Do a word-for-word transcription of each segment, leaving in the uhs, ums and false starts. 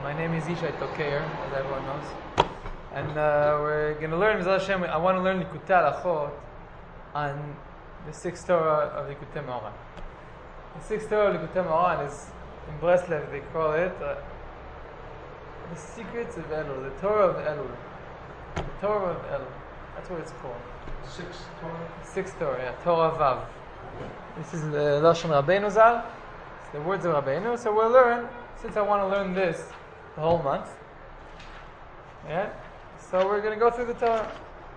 My name is Ishai Tokeir, as everyone knows. And uh, we're going to learn, Mizrah Hashem, I want to learn Likutei Halachot on the sixth Torah of Likutei Moharan. The sixth Torah of Likutei Moharan is, in Breslev they call it, uh, the secrets of Elul, the Torah of Elul. The Torah of Elul. That's what it's called. Sixth Torah? Sixth Torah, yeah. Torah Vav. This is the Lashon Rabbeinu Zal. It's the words of Rabbeinu. So we'll learn, since I want to learn this the whole month. Yeah? So we're going to go through the Torah.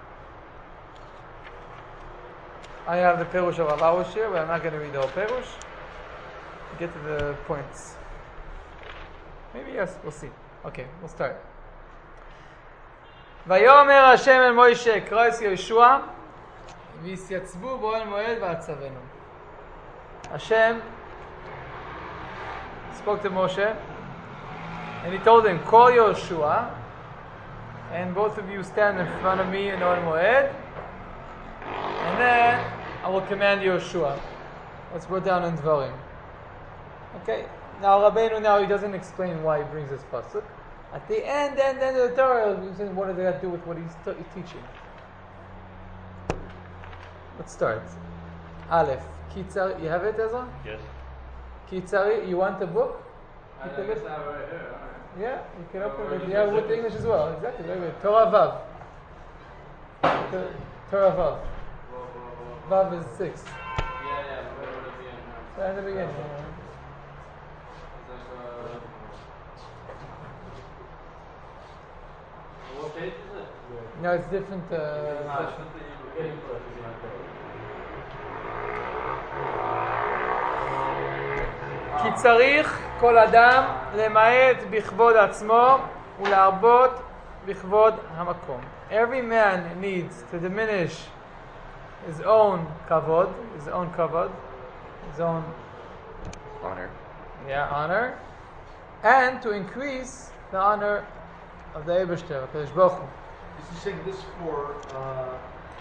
I have the Perush of Rav Arush here, but I'm not going to read the whole Perush. Get to the points. Maybe yes, we'll see. Okay, we'll start. ויאמר השם אל מוישה קרא את יהושע ויתייצבו באוהל מועד ויצוונו. Hashem spoke to Moshe and he told him, call Yehoshua and both of you stand in front of me in Ohel Moed, and then I will command Yehoshua. Let's go down in Dvarim. Okay, now Rabbeinu now he doesn't explain why he brings this pasuk. At the end, end, end of the Torah, he's saying, what does that do with what he's, t- he's teaching? Let's start. Aleph. Kitzari, you have it, Ezra? Yes. Kitzari, you want the book? I You guess can I look- have it right here. All Yeah, you can open Or it. you Yeah, just with have it. English as well. Exactly, very good. Torah Vav. T- Torah Vav. right. Whoa, whoa, whoa. Vav is six. Yeah, yeah, but where would it be in now? So at the beginning. It's like, uh, what page is it? No, it's different. Uh, Ah, section. כי צריך כל אדם למעט בכבוד עצמו ולהרבות בכבוד המקום. Every man needs to diminish his own kavod, his own kavod, his own honor. Yeah, honor, and to increase the honor of the Eibishter, of Kadosh Baruch Hu. Is he saying this for uh,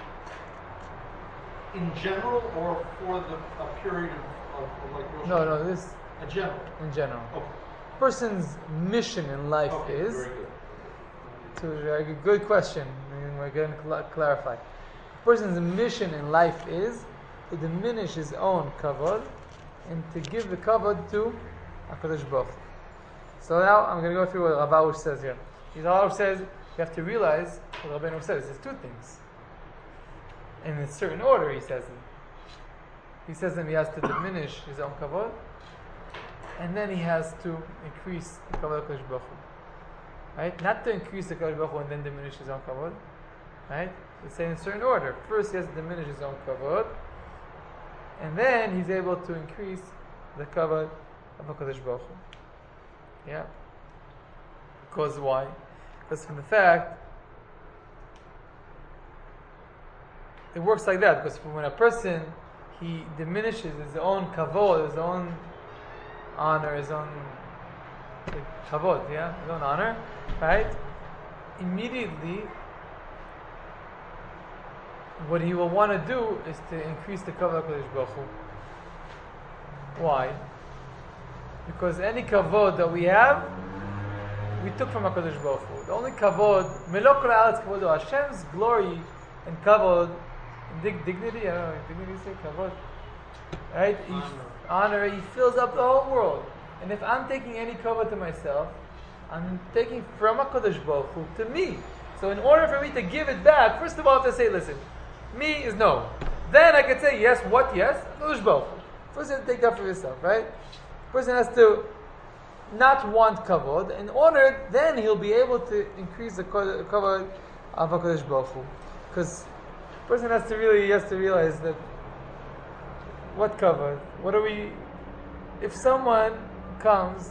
in general or for the a period of, of, of like Rosh No, Hashanah? no, this A general. in general. Okay. Person's mission in life Okay, is. very good. To a good question, and we're going to cl- clarify. A person's mission in life is to diminish his own kavod and to give the kavod to HaKadosh Baruch Hu. So now I'm going to go through what Rav Arush says here. Rav Arush says you have to realize what Rabbeinu says. There's two things. In a certain order, he says them. He says them he has to diminish his own kavod, and then he has to increase the kavod of HaKadosh Baruch Hu. Right? Not to increase the Kadosh Baruch Hu and then diminish his own kavod. Right? It's saying in a certain order. First he has to diminish his own kavod, and then he's able to increase the kavod of HaKadosh Baruch Hu. Yeah. Because why? Because from the fact it works like that. Because when a person he diminishes his own kavod, his own honor, his own kavod, yeah, his own honor, right? Immediately, what he will want to do is to increase the kavod of Kadosh Baruch Hu. Why? Because any kavod that we have, we took from HaKadosh Baruch Hu. The only kavod, melok kol haaretz kavodo, Hashem's glory and kavod, dig, dignity, I don't know, dignity you say, kavod, right? He, honor, he fills up the whole world. And if I'm taking any kavod to myself, I'm taking from HaKadosh Baruch Hu to me. So in order for me to give it back, first of all I have to say, listen, me is no. Then I can say, yes, what? Yes? HaKadosh Baruch Hu. First you have to take that for yourself, right? Person has to not want kavod. In order, then he'll be able to increase the kavod of HaKadosh Baruch Hu. Because person has to really, he has to realize that what kavod? What are we... If someone comes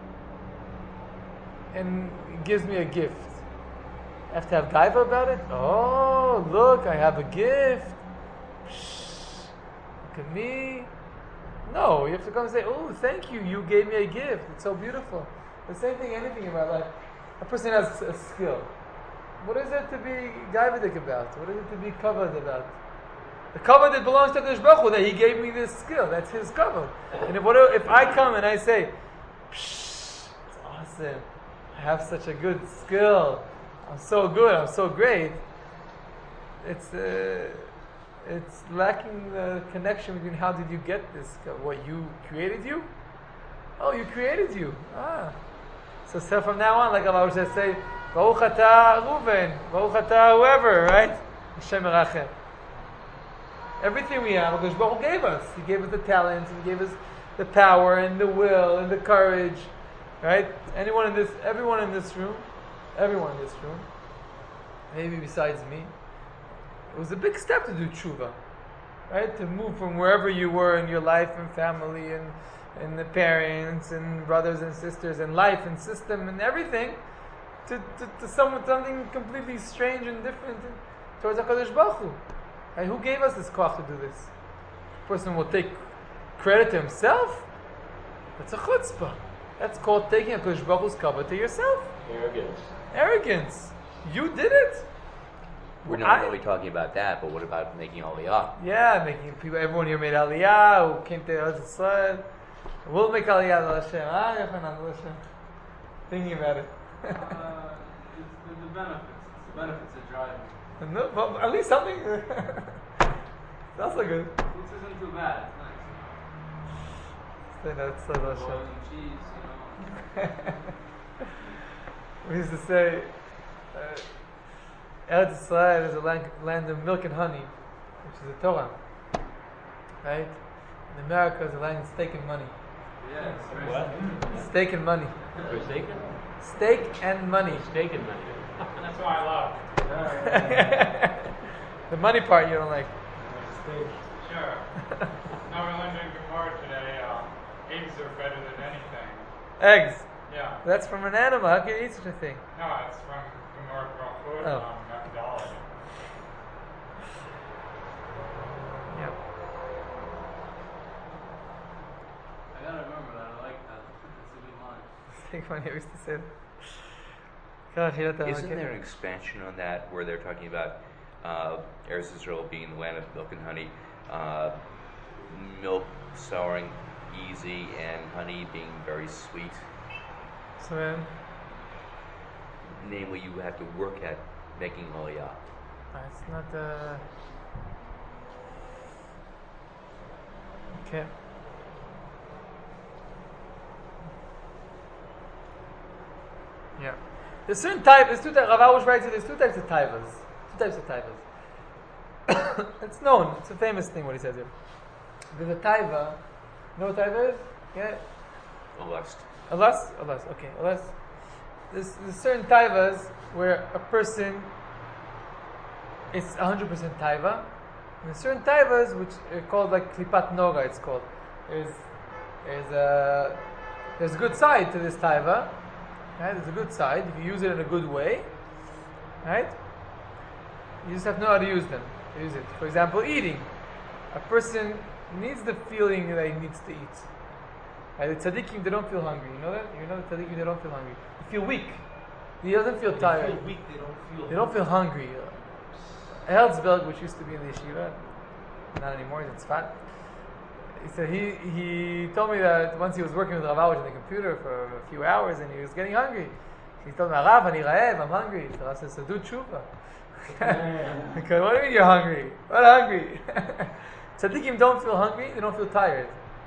and gives me a gift, I have to have gaiva about it? Oh, look, I have a gift. Shh, look at me. No, you have to come and say, oh, thank you, you gave me a gift. It's so beautiful. The same thing, anything in my life. A person has a skill. What is it to be gaivadik about? What is it to be covered about? The kavod that belongs to Kadosh Baruch Hu, that He gave me this skill. That's His kavod. And if, what, if I come and I say, Psh, it's awesome. have such a good skill. I'm so good. I'm so great. It's uh, it's lacking the connection between how did you get this? What, you created you? Oh, you created you. Ah. So, so from now on, like Allah says, say, Baruch atah Reuven, Baruch atah whoever, right? Hashem Merachem. Everything we have, HaKadosh Baruch Hu gave us. He gave us the talents, He gave us the power and the will and the courage, right? Anyone in this, everyone in this room, everyone in this room, maybe besides me, it was a big step to do tshuva, right? To move from wherever you were in your life and family and and the parents and brothers and sisters and life and system and everything, to to, to some, something completely strange and different towards HaKadosh Baruch Hu. Right? Who gave us this koach to do this? A person will take credit to himself. That's a chutzpah. That's called taking HaKadosh Baruch Hu's cover to yourself. Arrogance. Arrogance. You did it. We're not I- really talking about that, but what about making aliyah? Yeah, making people, everyone here made aliyah, who came to Eretz Yisrael. We'll make aliyah, Al Hashem. Ah, Yochanan, Al Hashem. Thinking about it. Uh, it's the, the benefits. It's the benefits of driving. No, but at least something. That's so good. This isn't too bad. It's nice. Say that, say Al Oil Hashem. and cheese, you know. We used to say, uh, Eretz Yisrael is a land, land of milk and honey, which is the Torah. Right? In America is a land of steak and money. Yeah, it's very What? Steak and money. Forsaken? Steak and money. Mistaken money. That's what I love. The money part you don't like. Sure. No, we learned in Gemara today, uh, eggs are better than anything. Eggs. Yeah. That's from an animal. How can you eat such a thing? No, it's from Gemara Brachot, Oh. um, methodology. Yeah. I gotta remember that. I like that. It's a good line. Steak money. I used to say that. God, you know that, Isn't okay. there an expansion on that where they're talking about uh, Eretz Israel being the land of milk and honey, uh, milk souring easy and honey being very sweet? So then, Namely, you have to work at making aliyah. uh, it's not uh okay. Yeah. There's certain type. There's two types. Rav Arush writes that there's two types of taivas. Two types of taivas. It's known. It's a famous thing what he says here. There's a taiva. You know what taiva is? Yeah. A lust. A lust? A lust. Okay. A lust. There's, there's certain taivas where a person is one hundred percent taiva. And there's certain taivas which are called like klipat noga. It's called. There's there's a there's a good side to this taiva. Right? There's a good side if you use it in a good way. Right? You just have to know how to use them. Use it. For example, eating. A person needs the feeling that he needs to eat. Right? The tzaddikim, they don't feel hungry. You know that? You know the tzaddikim, they don't feel hungry. They feel weak. He doesn't feel tired. They feel weak, they don't feel. They don't feel hungry. Herzberg, which used to be in the yeshiva, not anymore, he's in Tzfat. He said he, he told me that once he was working with Rav Arush on the computer for a few hours and he was getting hungry. He told me, Rav, ani raev, I'm hungry. So Rav said, so do tshuva. Because what do you mean you're hungry? What hungry? Tzaddikim don't feel hungry, they don't feel tired.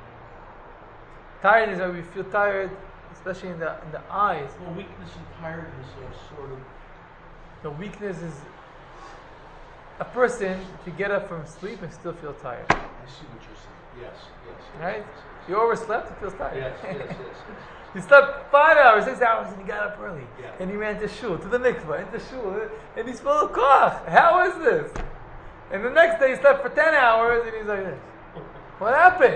Tired is when we feel tired, especially in the in the eyes. Well, weakness and tiredness are sort of. The weakness is a person to get up from sleep and still feel tired. I see what you're saying. Yes, yes. yes Right? yes, You overslept, you feel tired. Yes, yes, yes, yes. You slept five hours, six hours, and you got up early. Yeah. And you ran to shul, to the mikvah, into shul, and he's full of koach. How is this? And the next day he slept for ten hours, and he's like this. What happened?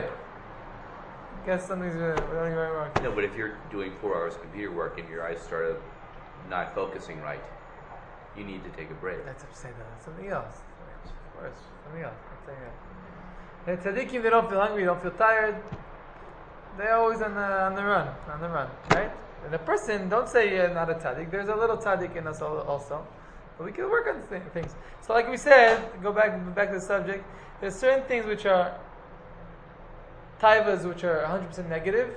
Guess something's uh, going wrong. No, but if you're doing four hours of computer work and your eyes start not focusing right, you need to take a break. That's upside down. That's something else. Of course, something else. I'm saying that. And tzaddikim, they don't feel hungry, they don't feel tired. They're always on the on the run, on the run, right? And a person, don't say uh, not a tzaddik. There's a little tzaddik in us al- also, but we can work on th- things. So, like we said, go back back to the subject. There's certain things which are taivas, which are one hundred percent negative,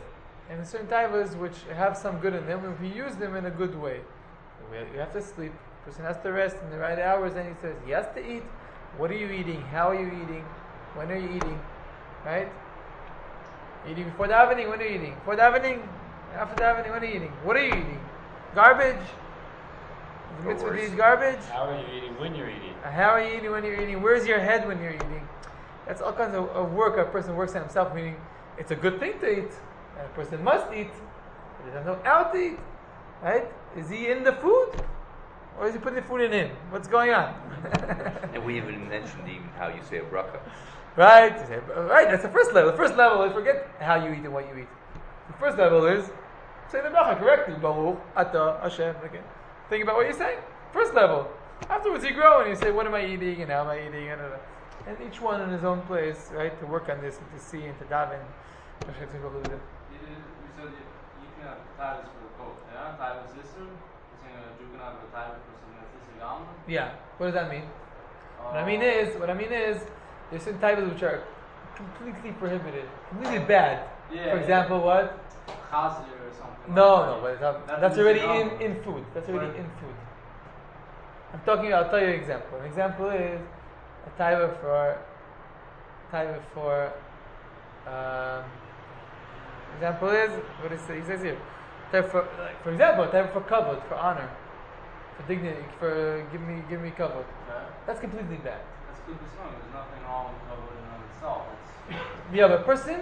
And there's certain taivas which have some good in them, and we use them in a good way. We have, you have to sleep. The person has to rest in the right hours, and he says he has to eat. What are you eating? How are you eating? When are you eating? Right? Eating before davening. When are you eating? Before davening. After davening. When are you eating? What are you eating? Garbage. The Or mitzvah to worse. eat garbage. How are you eating when you're eating? Uh, How are you eating when you're eating? Where's your head when you're eating? That's all kinds of, of work a person works on himself, meaning it's a good thing to eat. And a person must eat. But he doesn't know how to eat. Right? Is he in the food? Or is he putting the food in him? What's going on? And we haven't mentioned even how you say a bracha. Right? You say, right, that's the first level. The first level is forget how you eat and what you eat. The first level is say the bracha correctly. Baruch, Ata, Hashem. Okay. Think about what you're saying. First level. Afterwards you grow and you say, what am I eating and how am I eating? And, and each one in his own place, right? To work on this and to see and to daven. You did, you said you, you can have titles for the coat. Yeah, titles sister. You're saying uh, you can have a title for something that's sister gam. Yeah. What does that mean? What I mean is, what I mean is, there's certain titles which are completely prohibited, completely bad. Yeah, For yeah. example, what? Chazir or something. No, like no, that. but it's not, That's that's what already you in, say, in food. That's already Right. in food. I'm talking. I'll tell you an example. An example is a taiva for taiva for. Um, example is what is he says here. Taiva for, like, for example, taiva for kavod, for honor, for dignity, for give me give me kavod. Okay. That's completely bad. That's good to song. There's nothing wrong with covered in and of itself. It's, Yeah, but person,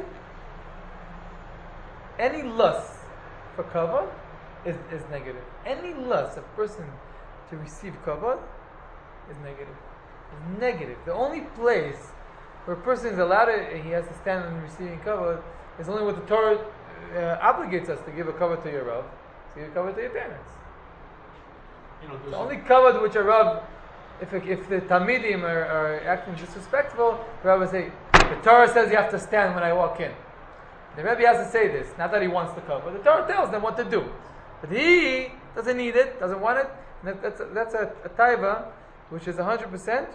any lust for kavod is, is negative. Any lust, a person to receive kavod is negative. Is negative. The only place where a person is allowed to, he has to stand on receiving kavod is only what the Torah uh, obligates us to give a kavod to your Rav, to give a kavod to your parents. You know, there's The a- only kavod which a Rav, if, if the Talmidim are, are acting disrespectful, the Rav will say, the Torah says you have to stand when I walk in. The Rebbe has to say this, not that he wants the kavod. The Torah tells them what to do. But he doesn't need it, doesn't want it. And that, that's a, that's a, a taiva which is one hundred percent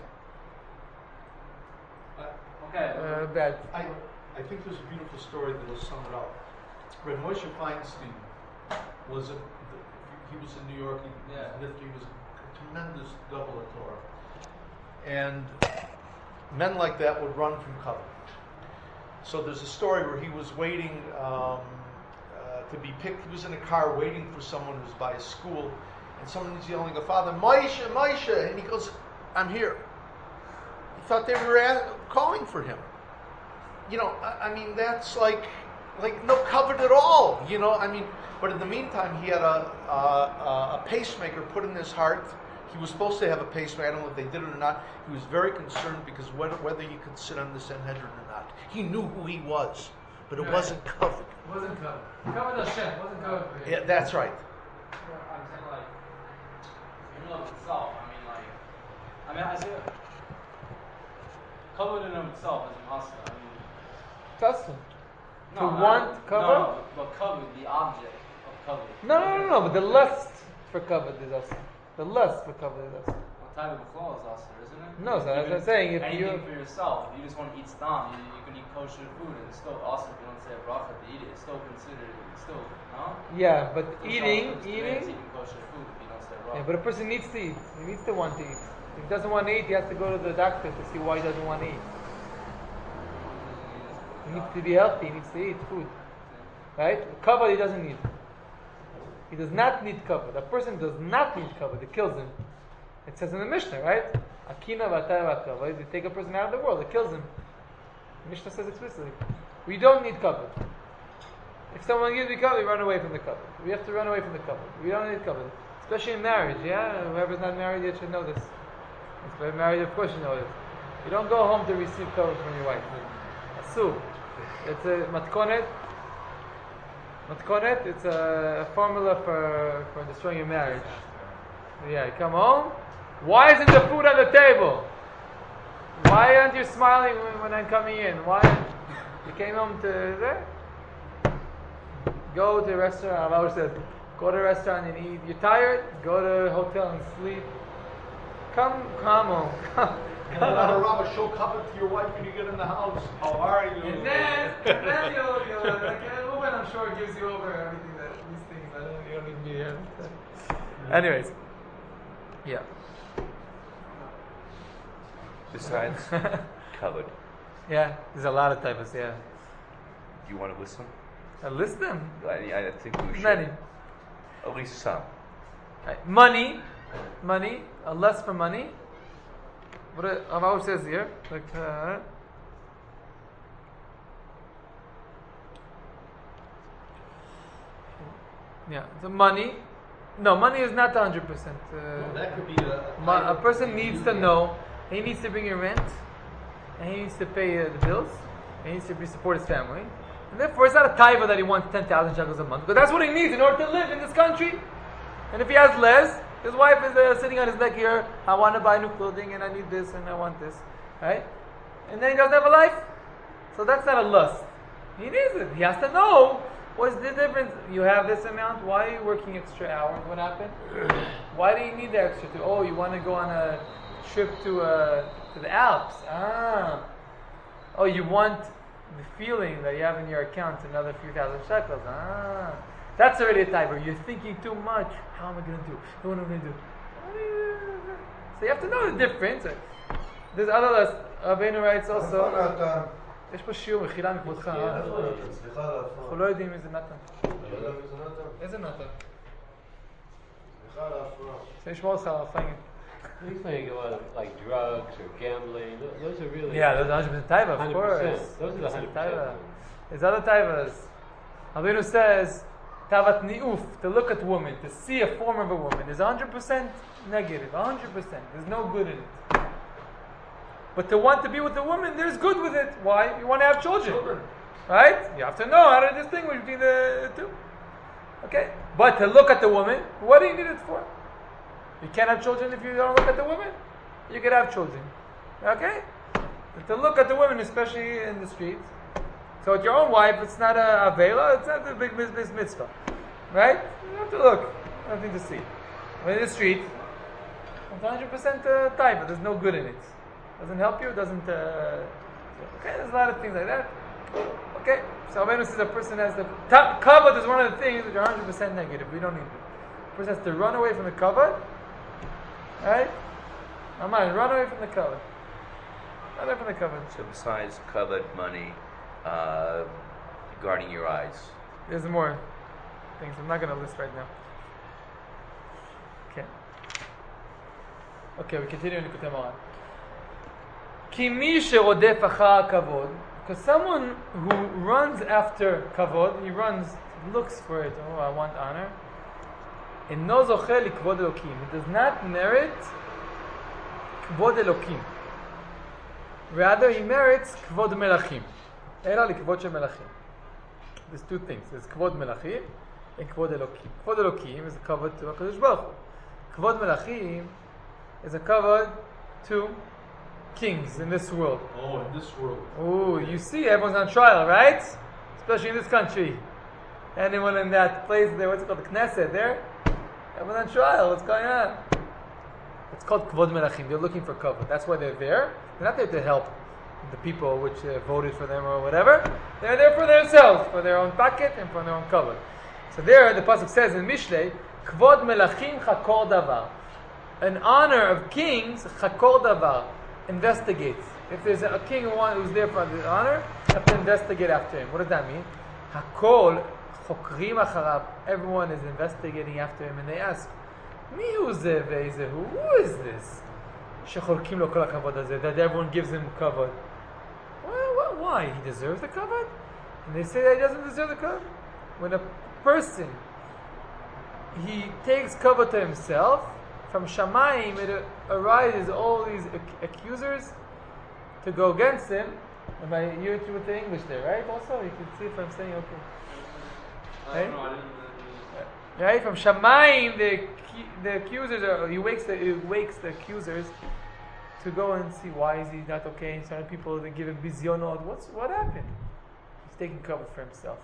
okay. uh, bad. I, I think there's a beautiful story that will sum it up. Reb Moshe Feinstein was a, he was in New York. He, Yeah. he was a tremendous double Torah, and men like that would run from cover. So there's a story where he was waiting um, uh, to be picked. He was in a car waiting for someone who was by his school, and someone was yelling, "A father, Moshe, Moshe!" And he goes, "I'm here." He thought they were at, calling for him. You know, I, I mean, that's like, like no covered at all. You know, I mean, but in the meantime, he had a a, a pacemaker put in his heart. He was supposed to have a pacemaker. I don't know if they did it or not. He was very concerned because whether, whether he could sit on the Sanhedrin or not. He knew who he was, but it Right. wasn't covered. It wasn't covered. Covered Hashem, wasn't covered for him. Yeah, that's right. I'm saying like, in and of itself. I mean like, I mean I say covered in and of itself is must. I mean, Custom. no, To not- want cover? No, no, but covered, the object of covered. No, no, no, no, but the lust for covered is us. The lust for covered is us. What type of a claw is us, isn't it? No, so that's Even what I'm saying, if anything you- for yourself, if you just want to eat stam, you, you can eat kosher food, and it's still awesome if you don't say a bracha to eat it. It's still considered, it's still, no? Yeah, but Still eating, counts as eating. eating kosher food if you don't say a bracha. Yeah, but a person needs to eat. He needs to want to eat. If he doesn't want to eat, he has to go to the doctor to see why he doesn't want to eat. He needs to be healthy. He needs to eat food, right? Cover he doesn't need. He does not need cover. The person does not need cover. It kills him. It says in the Mishnah, right? Akina v'atayva cover. If you take a person out of the world, it kills him. The Mishnah says explicitly. We don't need cover. If someone gives me cover, we run away from the cover. We have to run away from the cover. We don't need cover. Especially in marriage, yeah? Whoever's not married yet should know this. If you're married, of course you know this. You don't go home to receive cover from your wife. Asu. It's a matkonet. Matkonet, it's a formula for, for destroying your marriage. Yeah, you come home. Why isn't the food on the table? Why aren't you smiling when, when I'm coming in? Why? You came home to there? Go to a restaurant. I've always said, go to a restaurant and eat. You're tired? Go to a hotel and sleep. Come, come home. Come, And come let a home. rabbi show cover to your wife when you get in the house. How are you? And then, and then you'll, you'll, like, uh, woman, I'm sure, gives you over everything that these things. I don't, you don't need me here. Anyways, yeah. Besides covered, Yeah, there's a lot of types. Yeah, do you want to list them? I list them. I, I think we should. Many. At least some. Right. Money, money, a less for money. What it- how it says here, like. Uh, Yeah, the money. No, money is not one hundred percent. Well, that could be a, Mo- a person needs to know he needs to bring in rent, and he needs to pay uh, the bills, and he needs to be, support his family. And therefore, it's not a taiva that he wants ten thousand shekels a month, because that's what he needs in order to live in this country. And if he has less, his wife is uh, sitting on his neck here, I want to buy new clothing, and I need this, and I want this. Right? And then he doesn't have a life. So that's not a lust. He needs it. He has to know. What's the difference? You have this amount. Why are you working extra hours? What happened? Why do you need the extra? To oh, you want to go on a trip to uh, to the Alps? Ah. Oh, you want the feeling that you have in your account another few thousand shekels? Ah. That's already a type where you're thinking too much. How am I going to do? What am I going to do? So you have to know the difference. There's other less. Rabbeinu writes also. יש פה שיעור, מחילה מכבודך. אנחנו לא יודעים איזה נתן. איזה נתן? רוצה לשמור אותך על הפנגן. He's saying a lot of like drugs or gambling. Those are really. Yeah, those are one hundred percent taiva, of one hundred percent. course. Those are the one hundred percent Taiva. ones. There's other taivas. Rabbeinu says, tavat ni'uf, to look at women, to see a form of a woman, is one hundred percent negative, one hundred percent. There's no good in it. But to want to be with a woman, there's good with it. Why? You want to have children. children. Right? You have to know how to distinguish between the two. Okay? But to look at the woman, what do you need it for? You can't have children if you don't look at the woman. You can have children. Okay? But to look at the women, especially in the streets. So with your own wife, it's not a avela, it's not a big business mitzvah. Right? You have to look. Nothing to see. But in the street, it's one hundred percent uh, type, there's no good in it. Doesn't help you, doesn't. Uh, okay, there's a lot of things like that. Okay, so Rabbeinu says a person has the. Kavod is one of the things which are one hundred percent negative. We don't need it. A person has to run away from the kavod. Right? Aman, run away from the kavod. Run away from the kavod. So besides covered money, uh, guarding your eyes. There's more things I'm not going to list right now. Okay. Okay, we continue in Likutei Moharan. Ki mi sherodef achar kavod, because someone who runs after kavod, he runs, looks for it. Oh, I want honor. Eno zoche likvod Elokim. He does not merit kvod Elokim. Rather, he merits kvod melachim. Ela likvod shel melachim. There's two things. There's kvod melachim and kvod Elokim. Kvod Elokim is a kavod to HaKadosh Baruch Hu. Kvod melachim is a kavod to kings in this world. Oh, in this world. Oh, you see, everyone's on trial, right? Especially in this country. Anyone in that place there, what's it called, the Knesset there? Everyone's on trial, what's going on? It's called Kvod Melachim. They're looking for kavod. That's why they're there. They're not there to help the people which uh, voted for them or whatever. They're there for themselves, for their own pocket and for their own kavod. So there, the pasuk says in Mishlei, Kvod Melachim Chakor Davar. An honor of kings, Chakor Davar. Investigates. If there's a, a king who want, who's there for the honor, you have to investigate after him. What does that mean? Hakol chokrim acharav. Everyone is investigating after him, and they ask, "Mi hu ze ve'ze hu? Who is this? Shecholkim lo kol hakavod hazeh, that everyone gives him kavod. Why, why? He deserves the kavod, and they say that he doesn't deserve the kavod. When a person he takes kavod to himself. From Shamayim, it arises all these ac- accusers to go against him. Am I you with the English there, right? Also, you can see if I'm saying okay. I Right? don't know, I didn't. Right? From Shamayim, the the accusers are. He wakes the he wakes the accusers to go and see why is he not okay. And certain people they give him bizyonot. What's what happened? He's taking cover for himself.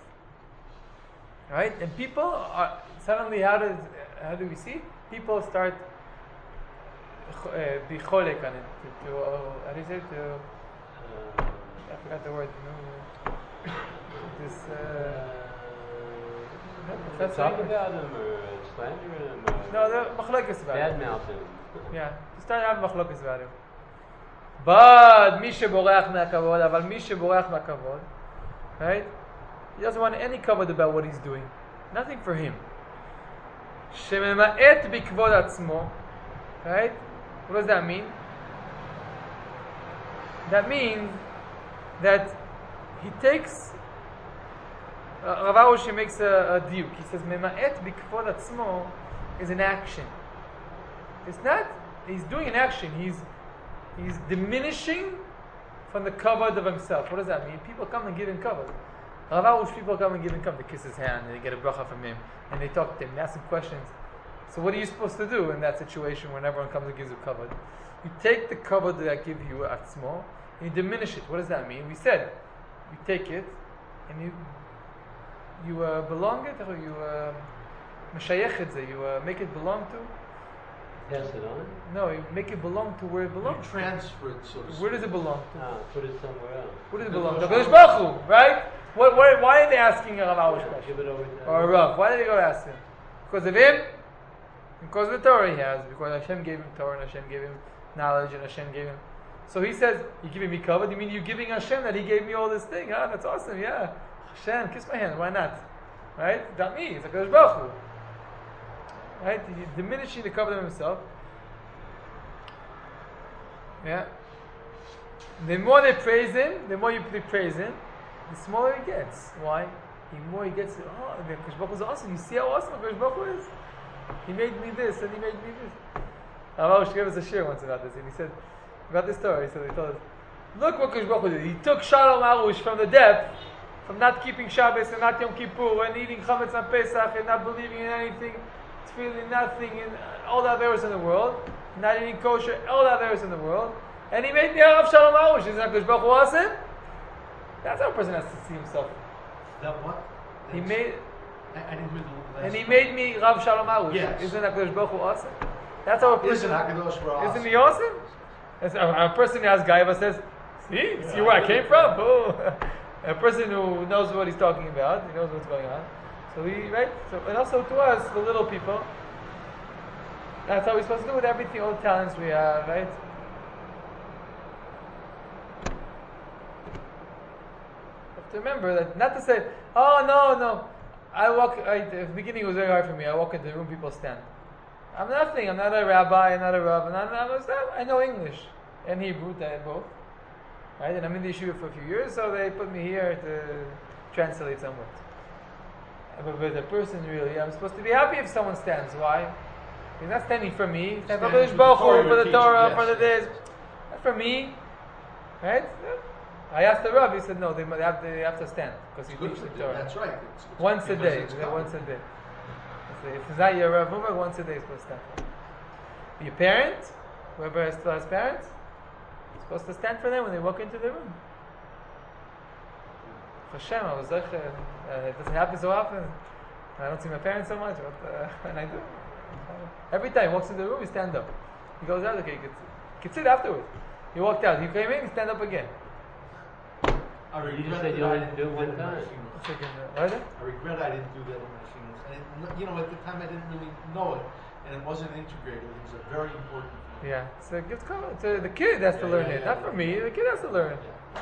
Right? And people are suddenly how does how do we see? People start. Be cholek on it. To, to uh, how do you say it? To, I forgot the word. You know, this. Uh, That's Talk English. about him or slander him or No, they're machlokes about bad it. mouth him. Yeah, you start having machlokes about him. But מי שבורח מהכבוד, אבל מי שבורח מהכבוד, right? He doesn't want any kavod about what he's doing. Nothing for him. שממעט בכבוד עצמו, right? What does that mean? That means that he takes. Uh, Rav Arush makes a, a diuk. He says, "Mema'et b'kvod atzmo" is an action. It's not. He's doing an action. He's he's diminishing from the kavod of himself. What does that mean? People come and give him kavod. Rav Arush, people come and give him kavod. They kiss his hand and they get a bracha from him and they talk to him, and ask him questions. So what are you supposed to do in that situation when everyone comes and gives you kavod? You take the kavod that I give you atzmo and you diminish it. What does that mean? We said you take it and you. You uh, belong it, or you meshayech it, you uh, make it belong to? Pass it on? No, you make it belong to where it You belongs. transfer it, so to Where does speak. it belong to? Ah, put it somewhere else. Where does it belong to? HaKadosh Baruch Hu, right? What, what, why are they asking a Rav Arush Yeah, question? give it over there. Or a Rav? Why did they go ask him? Because of him? Because of the Torah he has. Because Hashem gave him Torah and Hashem gave him knowledge and Hashem gave him. So he says, "You're giving me covered? You mean you're giving Hashem that He gave me all this thing? Ah, that's awesome, yeah. Hashem, kiss my hand, why not? Right? Not me, it's HaKadosh Baruch Hu. Right? He's diminishing the covenant of himself. Yeah. The more they praise him, the more you praise him, the smaller he gets. Why? The more he gets, oh, the HaKadosh Baruch Hu is awesome. You see how awesome HaKadosh Baruch Hu is? He made me this and he made me this. Rav Arush gave us a shir once about this, and he said, about this story, he said, he told us, look what HaKadosh Baruch Hu did. He took Shalom Arush from the depth, from not keeping Shabbos and not Yom Kippur and eating chametz on Pesach and not believing in anything, feeling nothing in all the averos in the world, not eating kosher, all the averos in the world, and he made me Rav Shalom Arush. Isn't HaKadosh Baruch Hu awesome? That's how a person has to see himself. That what? He That's- made, I, I didn't hear the last and he part. made me Rav Shalom Arush. Yes. Isn't HaKadosh Baruch Hu awesome? That's how a person. Isn't HaKadosh Baruch Hu Isn't he awesome? That's a, a person who has Gaiva says, see, see where I came from? Oh. A person who knows what he's talking about, he knows what's going on. So he, right? So, and also to us, the little people, that's how we're supposed to do with everything, all the talents we have, right? You have to remember that, not to say, oh no, no, I walk, I, at the beginning it was very hard for me, I walk into the room, people stand. I'm nothing. I'm not a rabbi. I'm not a rabbi. I'm not, I'm not, I know English and Hebrew, both. Right? And I'm in the yeshiva for a few years, so they put me here to translate somewhat. But with a person, really, I'm supposed to be happy if someone stands. Why? He's not standing for me. He's standing Standing for the for the Baruch Hu, Torah for you're the teaching, Torah, yes, for the yes. this. Not for me. Right? I asked the rabbi. He said, no, they they have, they have to stand because he It's good teaches for the them. Torah. That's right. It's, it's Once a because day. it's Yeah, covered. once a day. If it's not your Rav Huma, once a day is supposed to stand. Your parent, whoever still has parents, is supposed to stand for them when they walk into the room. Hashem, I was like, uh, uh, it doesn't happen so often. I don't see my parents so much, but uh, and I do. Every time he walks into the room, he stand up. He goes out, okay, he could, he could sit afterwards. He walked out, he came in, he stand up again. I You just regret said that you I only didn't do it do one that in my time. shingles. It's like, uh, what is it? I regret I didn't do that in my shingles. And it, you know, at the time I didn't really know it, and it wasn't integrated. It was a very important thing. Yeah, so it's common. So the kid has to Yeah, learn yeah, it, yeah, not for yeah. me. The kid has to learn.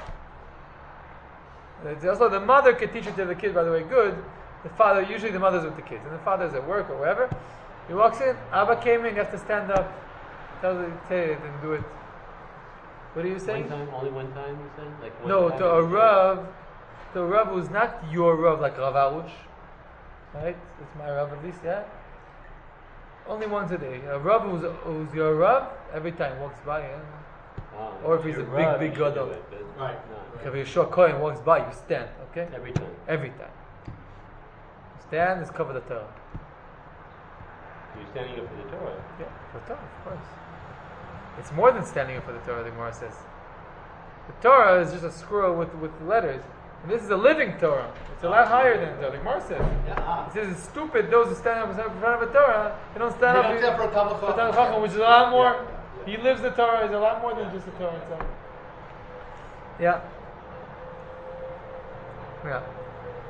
Yeah. It's also the mother could teach it to the kid, by the way, good. The father, usually the mother's with the kids, and the father's at work or wherever. He walks in, Abba came in, you have to stand up. Tell the say it and do it. What are you saying? One time, only one time you said? Like one No, time to a you did? Rav, to a Rav who's not your Rav, like Rav Arush. Right? It's my Rav at least, yeah? Only once a day. A Rav who's, who's your Rav, every time walks by. Yeah? Ah, Or if he's you're a big, Rav, big you should gadol. do it, but Right. no, If a short Kohen walks by, you stand, okay? every time. Every time. Stand is cover the Torah. You're standing up for the Torah. Yeah, for Torah, of course. It's more than standing up for the Torah, the Gemara says. The Torah is just a scroll with, with letters. And this is a living Torah. It's a lot higher than the Torah. The Gemara says. Yeah. It says it's stupid those who stand up in front of a Torah. They don't stand They up don't stand for a Talmud for Talmud Chacham. Chacham, which is a lot more. Yeah, yeah, He lives the Torah. Is a lot more than just the Torah itself. Yeah. Yeah.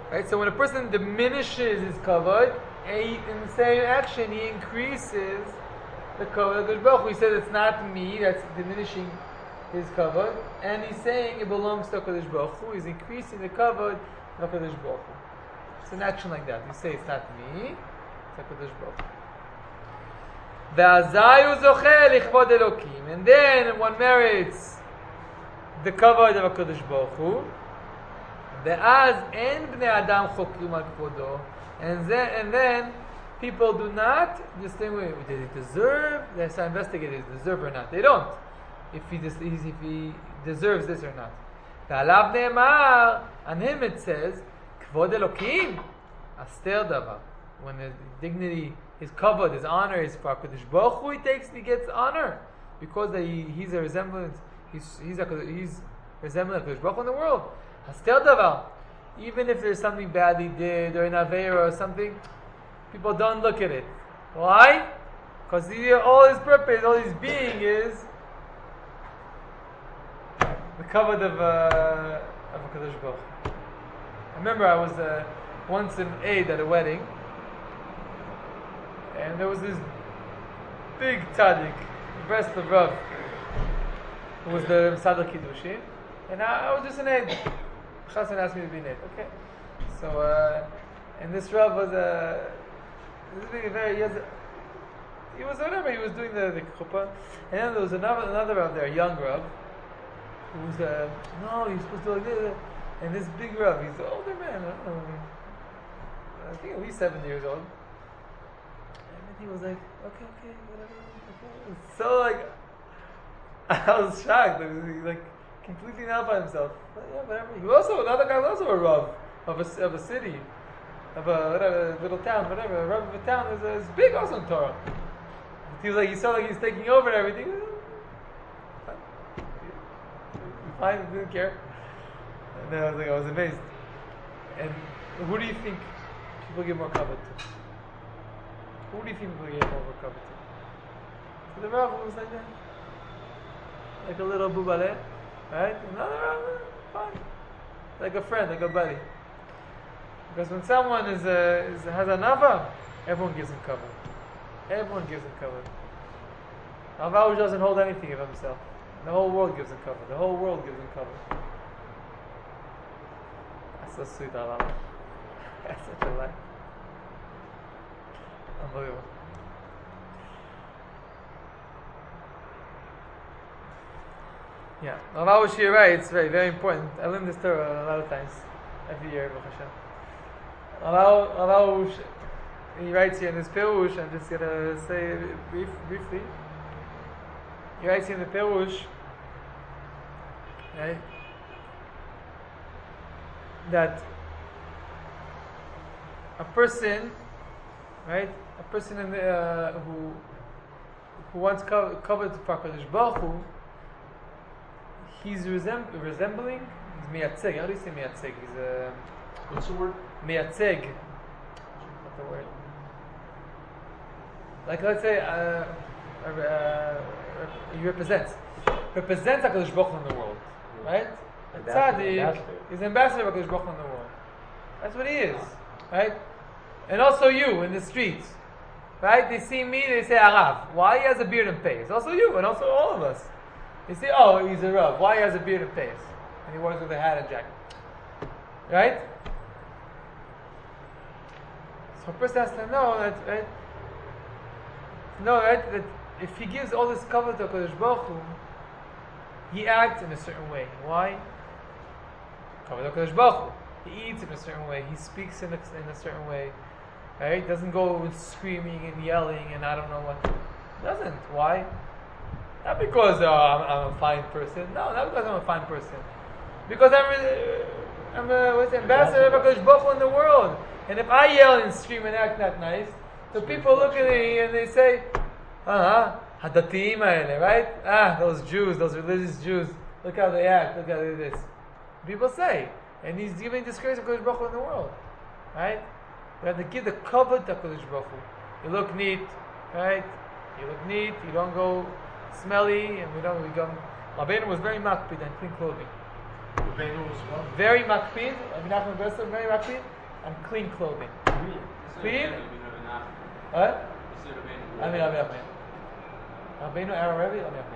Right? So when a person diminishes his kavod, and he, in the same action he increases the kavod of Kodesh Baruch Hu. He says it's not me that's diminishing his kavod, and he's saying it belongs to Kodesh Baruch Hu. He's increasing the kavod of Kodesh Baruch Hu. It's an action like that. You say it's not me, it's Kodesh Baruch Hu. Ve'azayu zocheh lichvod Elokim, and then one merits the kavod of Kodesh Baruch Hu. ואז אין בני אדם חוקרים על כבודו, and then, and then people do not distinguish, did he deserve, they start investigating, does he deserve or not. They don't, if he, des- if he deserves this or not. ועליו נאמר, on him it says, כבוד אלוקים, אסתר דבר. When his dignity, his kavod, his honor is for HaKadosh Baruch Hu, he takes, he gets honor, because he, he's a resemblance, he's, he's, a, he's resembling HaKadosh Baruch Hu in the world. Hastel davar. Even if there's something bad he did, or an aveira or something, people don't look at it. Why? Because all his purpose, all his being is the kavod of uh, of HaKadosh Baruch Hu. I remember I was uh, once an aide at a wedding, and there was this big tzaddik, Breslov Rav, who was the Sadar Kiddushin, and I, I was just an aide. Chassan asked me to be an aide. Okay, so uh, and this Rav was a uh, this big, very he, has a, he was whatever he was doing the the chuppah, and then there was another another Rav there, a young Rav, who was uh, no, you're supposed to do like this, and this big Rav, he's an older man, I don't know, I think at least seventy years old, and he was like, okay, okay, whatever, okay. So like, I was shocked, like completely not by himself. But yeah, whatever. He was also another guy was also a Rav of a, of a city, of a whatever little town, whatever. A Rav of a town is, uh, is big also in Torah. He was like, he saw like he's taking over and everything. Fine, didn't care. And then I was like, I was amazed. And who do you think people give more cover to? Who do you think people give more cover to? To the Rav who was like that, like a little bubale. Right? Another Rav, fine. Like a friend, like a buddy. Because when someone is, uh, is has a nava, everyone gives him cover. Everyone gives him cover. Avahush doesn't hold anything of himself. The whole world gives him cover. The whole world gives him cover. That's so sweet, Avahush. That's such a life. Unbelievable. Yeah, Avahush, you're right. It's very, very important. I learned this Torah a lot of times, every year, Baruch Hashem. Avahush, he writes here in his Perush. I'm just gonna say it brief, briefly. He writes here in the Perush, right, that a person, right, a person in the, uh, who who wants covered covered for HaKadosh Baruch Hu, he's resem- resembling, he's miyatzeg. How do you say miyatzeg? He's a... What's the word? Miyatzeg. What's the word? Like, let's say, uh, uh, uh, he represents. Represents HaKadosh Baruch Hu in the world. Right? A tzaddik is ambassador of HaKadosh Baruch Hu in the world. That's what he is. Right? And also you in the streets. Right? They see me, they say Arav. Why? He has a beard and face. Also you, and also all of us. They say, oh, he's a Rav. Why he has a beard and face? And he wears with a hat and jacket. Right? So a person has to know that, right? Know, right? That if he gives all this cover to HaKadosh Baruch Hu, he acts in a certain way. Why? Cover to HaKadosh Baruch Hu. He eats in a certain way. He speaks in a, in a certain way. Right? Doesn't go with screaming and yelling and I don't know what. Doesn't. Why? Not because uh, I'm, I'm a fine person. No, not because I'm a fine person. Because I'm a, I'm a what's it, ambassador of HaKadosh Baruch Hu in the world. And if I yell and scream and act not nice, so people look at me and they say, uh-huh, Hadatiyim ha'ele, right? Ah, those Jews, those religious Jews, look how they act, look how they do this. People say. And he's giving disgrace to HaKadosh Baruch Hu in the world. Right? We have to give the cover to HaKadosh Baruch Hu. You look neat, right? You look neat, you don't go smelly, and we don't become. Rabbeinu was very makpid on clean clothing. Rabbeinu was what? Very makpid. Rabbi Nachman Bresler, very makpid on clean clothing. Really? Clean? Rabbeinu Rabbeinu. What? Yisur Rabbeinu. I mean, I mean, I mean. Rabbeinu, Aaron Rebbe? I mean,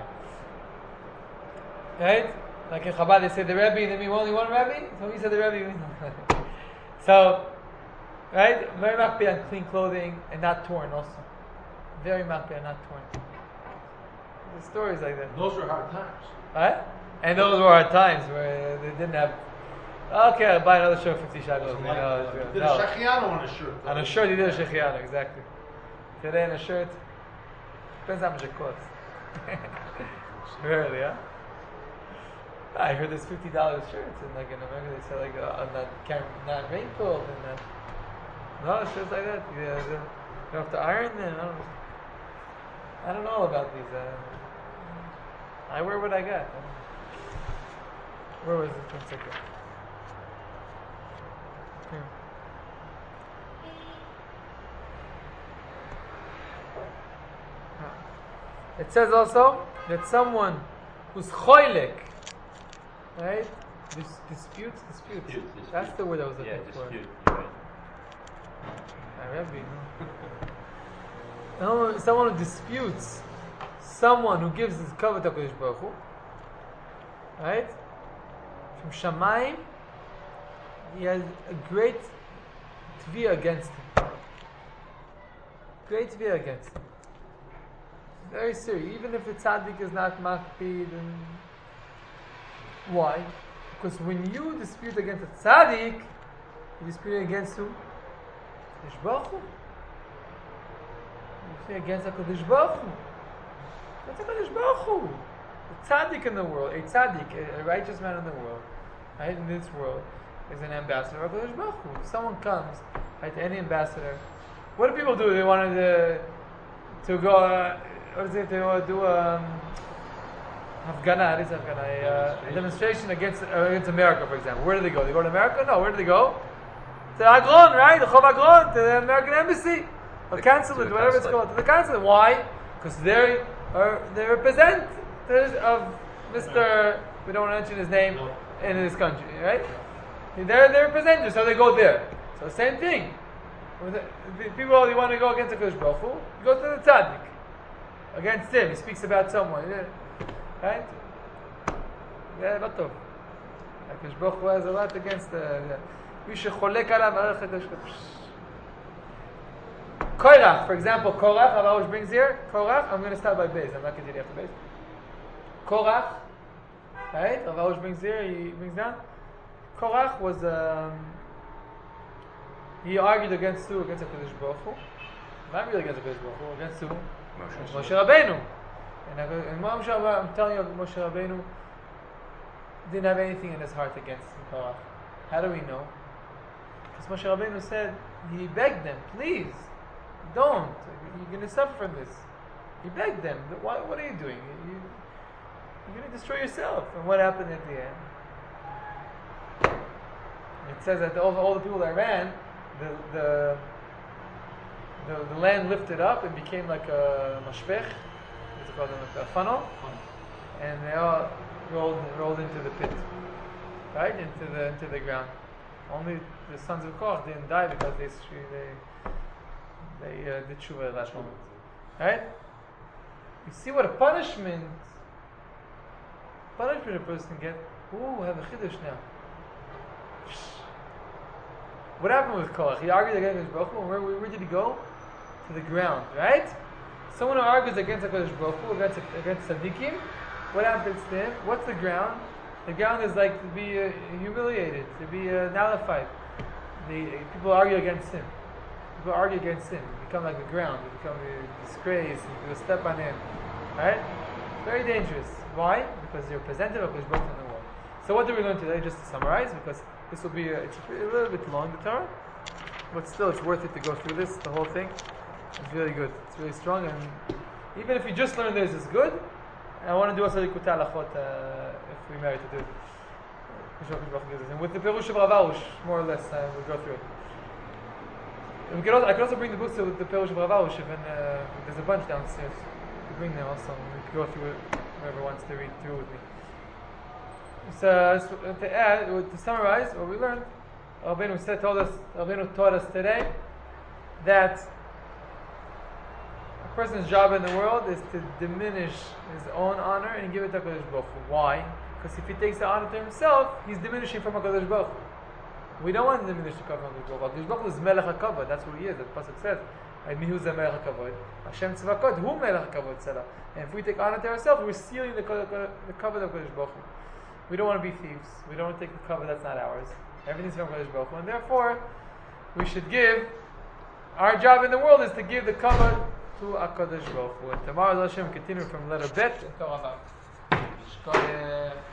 I mean. Right? Like in Chabad, they say the Rebbe, and then we only one Rebbe. So we said the Rebbe. So, right? Very makpi on clean clothing and not torn also. Very makpi and not torn. There's stories like that. Those are hard times. Right? And those were hard times where they didn't have. Okay, I'll buy another shirt for fifty shekels. You know, He did no. a shechianu on his shirt. On a shirt, he did a shechianu, exactly. Today in a shirt, depends how much it costs. Really, huh? I heard there's fifty dollars shirts, and like in America they sell like uh, on that cam- not raincoat and that. No, shirts like that. Yeah, the, you don't have to iron them. I don't know. I don't know about these. Uh, I wear what I got. Where was it? One second. Here. It says also that someone who's choylek, right? Dis- disputes, disputes. Dispute, That's dispute. the word I was looking Yeah, for. dispute. Right. Ah, Rebbe, no. No, someone who disputes someone who gives his cover to HaKadosh Baruch Hu, right? From Shamayim, he has a great tviyah against him. Great tviyah against him. Very serious. Even if the tzaddik is not makpid, and why? Because when you dispute against a tzaddik, you dispute against who? HaKadosh Baruch Hu. You say against HaKadosh Baruch Hu. That's HaKadosh Baruch Hu. A tzaddik in the world, a tzaddik, a, a righteous man in the world, right, in this world, is an ambassador of HaKadosh Baruch Hu. If someone comes, right, to any ambassador, what do people do? They wanted to, to go, uh, what is it, to uh, do a um, Afghana, it is Afghana, a, uh, a demonstration against, uh, against America, for example. Where do they go? They go to America? No, where do they go? To Agron, right? The Chov Agron, to the American Embassy. Or The- consulate, to the whatever it's consulate. called. To the consulate. Why? Because they are they representatives of Mister We don't want to mention his name in this country, right? They're they're representatives, so they go there. So same thing. With the, the people you want to go against the Kodesh Baruch Hu, you go to the tzaddik. Against him, he speaks about someone, yeah. Right? Yeah, not tov. HaKadosh Baruch Hu has a lot against the. We should cholek alav arech HaKadosh Baruch Hu. Korach, for example, Korach, Rav Arush brings here, Korach, I'm going to start by Beis, I'm not going to continue after Beis. Korach, right, Rav Arush brings here, he brings down, Korach was, um, he argued against who? Against HaKadosh Baruch Hu. Not really against HaKadosh Baruch Hu, against who? Moshe. Moshe Rabbeinu. And, and Moshe Rabbeinu, I'm telling you, Moshe Rabbeinu didn't have anything in his heart against Korach. How do we know? Because Moshe Rabbeinu said, he begged them, please, don't. You're going to suffer from this. He begged them. Why, what are you doing? You, you're going to destroy yourself. And what happened at the end? It says that all, all the people that ran, the, the the the land lifted up and became like a mashpech. What's it called? Like a funnel. And they all rolled rolled into the pit. Right? Into the into the ground. Only the sons of Korach didn't die because they they they uh, did tshuva at last moment. Right? You see what a punishment punishment a person can get. Ooh, I have a chiddush now. What happened with Korach? He argued against HaKadosh Baruch Hu, and where, where did he go? To the ground, right? Someone who argues against HaKadosh Baruch Hu, against, against Tzaddikim, what happens to him? What's the ground? The ground is like to be uh, humiliated, to be uh, nullified. The, uh, people argue against him. People argue against him. They become like the ground. They become a disgrace. And people step on him. Right? Very dangerous. Why? Because they're representative of HaKadosh Baruch Hu in the world. So what do we learn today? Just to summarize, because this will be a, it's a little bit long, the Torah, but still it's worth it to go through this, the whole thing. It's really good. It's really strong, and even if you just learn this, it's good. And I want to do also the Likutei Halachot uh, if we marry to do it. And with the Perush of Rav Arush, more or less, uh, we'll go through it. And we can also, I can also bring the books with the Perush of Rav Arush, and uh, there's a bunch downstairs. We bring them also, and we can go through it, whoever wants to read through with me. So, so to add, or to summarize what we learned, Rabbeinu said, told us, Rabbeinu taught us today that a person's job in the world is to diminish his own honor and give it to HaKadosh Baruch Hu. Why? Because if he takes the honor to himself, he's diminishing from HaKadosh Baruch Hu. We don't want to diminish the kavod of HaKadosh Baruch Hu. HaKadosh Baruch Hu is Melech HaKavod. That's who he is. The Pasuk says, Mihu ze Melech HaKavod. Hashem Tzvakot, Hu Melech HaKavod Tzela. And if we take honor to ourselves, we're stealing the, the kavod of HaKadosh Baruch Hu. We don't want to be thieves. We don't want to take the kavod that's not ours. Everything's from HaKadosh Baruch Hu. And therefore, we should give, our job in the world is to give the kavod to HaKadosh Baruch Hu. And tomorrow, Hashem, continue from letter Bet.